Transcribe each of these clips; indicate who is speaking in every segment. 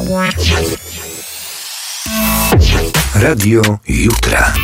Speaker 1: Radio Jutra.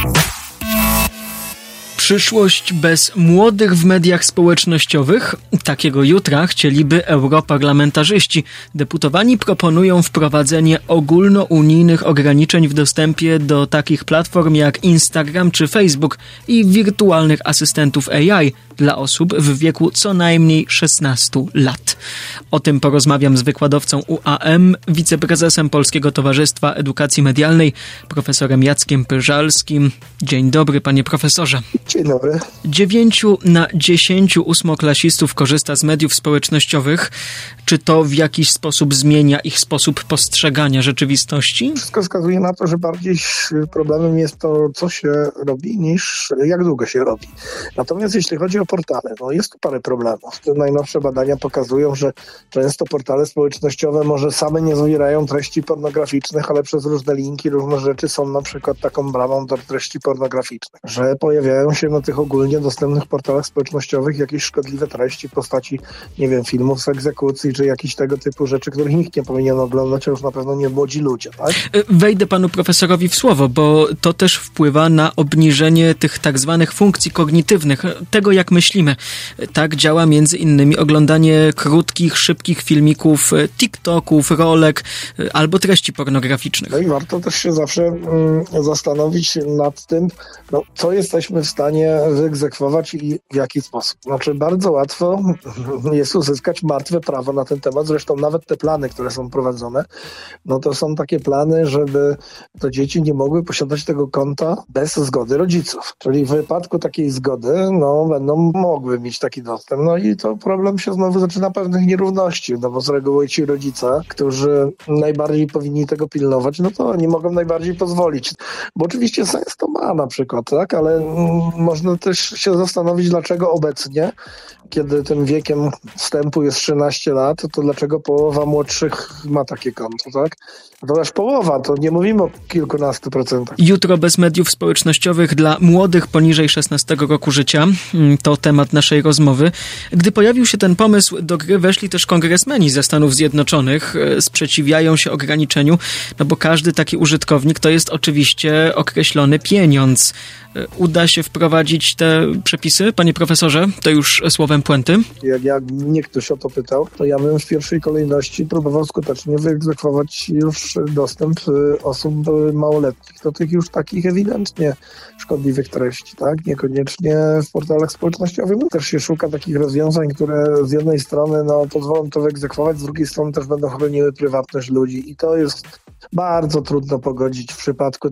Speaker 2: Przyszłość bez młodych w mediach społecznościowych? Takiego jutra chcieliby europarlamentarzyści. Deputowani proponują wprowadzenie ogólnounijnych ograniczeń w dostępie do takich platform jak Instagram czy Facebook i wirtualnych asystentów AI dla osób w wieku co najmniej 16 lat. O tym porozmawiam z wykładowcą UAM, wiceprezesem Polskiego Towarzystwa Edukacji Medialnej, profesorem Jackiem Pyżalskim. Dzień dobry, panie profesorze.
Speaker 3: Dzień dobry.
Speaker 2: 9 na 10 ósmoklasistów korzysta z mediów społecznościowych. Czy to w jakiś sposób zmienia ich sposób postrzegania rzeczywistości?
Speaker 3: Wszystko wskazuje na to, że bardziej problemem jest to, co się robi, niż jak długo się robi. Natomiast jeśli chodzi o portale, jest tu parę problemów. Te najnowsze badania pokazują, że często portale społecznościowe może same nie zawierają treści pornograficznych, ale przez różne linki, różne rzeczy są na przykład taką bramą do treści pornograficznych. Że pojawiają się na tych ogólnie dostępnych portalach społecznościowych jakieś szkodliwe treści w postaci, filmów z egzekucji, czy jakichś tego typu rzeczy, których nikt nie powinien oglądać, a już na pewno nie młodzi ludzie, tak?
Speaker 2: Wejdę panu profesorowi w słowo, bo to też wpływa na obniżenie tych tak zwanych funkcji kognitywnych, tego jak myślimy. Tak działa między innymi oglądanie krótkich, szybkich filmików, TikToków, rolek albo treści pornograficznych.
Speaker 3: No i warto też się zawsze zastanowić nad tym, co jesteśmy w stanie wyegzekwować i w jaki sposób. Bardzo łatwo jest uzyskać martwe prawo na ten temat. Zresztą nawet te plany, które są prowadzone, to są takie plany, żeby to dzieci nie mogły posiadać tego konta bez zgody rodziców. Czyli w wypadku takiej zgody, będą mogły mieć taki dostęp. I to problem się znowu zaczyna pewnych nierówności, bo z reguły ci rodzice, którzy najbardziej powinni tego pilnować, to oni mogą najbardziej pozwolić. Bo oczywiście sens to ma na przykład, tak? Ale można też się zastanowić, dlaczego obecnie, kiedy tym wiekiem wstępu jest 13 lat, to dlaczego połowa młodszych ma takie konto, tak? To aż połowa, to nie mówimy o kilkunastu procentach.
Speaker 2: Jutro bez mediów społecznościowych dla młodych poniżej 16 roku życia. To temat naszej rozmowy. Gdy pojawił się ten pomysł, do gry weszli też kongresmeni ze Stanów Zjednoczonych. Sprzeciwiają się ograniczeniu, bo każdy taki użytkownik to jest oczywiście określony pieniądz. Uda się wprowadzić te przepisy, panie profesorze? To już słowem puenty.
Speaker 3: Jak mnie ktoś o to pytał, to ja bym w pierwszej kolejności próbował skutecznie wyegzekwować już dostęp osób małoletnich do tych już takich ewidentnie szkodliwych treści, tak? Niekoniecznie w portalach społecznościowych. Też się szuka takich rozwiązań, które z jednej strony pozwolą to wyegzekwować, z drugiej strony też będą chroniły prywatność ludzi i to jest bardzo trudno pogodzić w przypadku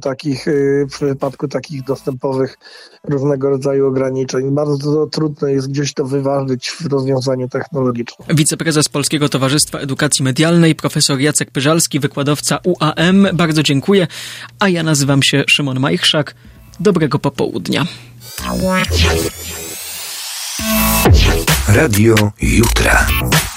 Speaker 3: takich dostępowych różnego rodzaju ograniczeń. Bardzo trudno jest gdzieś to wyważyć w rozwiązaniu technologicznym.
Speaker 2: Wiceprezes Polskiego Towarzystwa Edukacji Medialnej, profesor Jacek Pyżalski, wykładowca UAM. Bardzo dziękuję. A ja nazywam się Szymon Majchrzak. Dobrego popołudnia.
Speaker 1: Radio Jutra.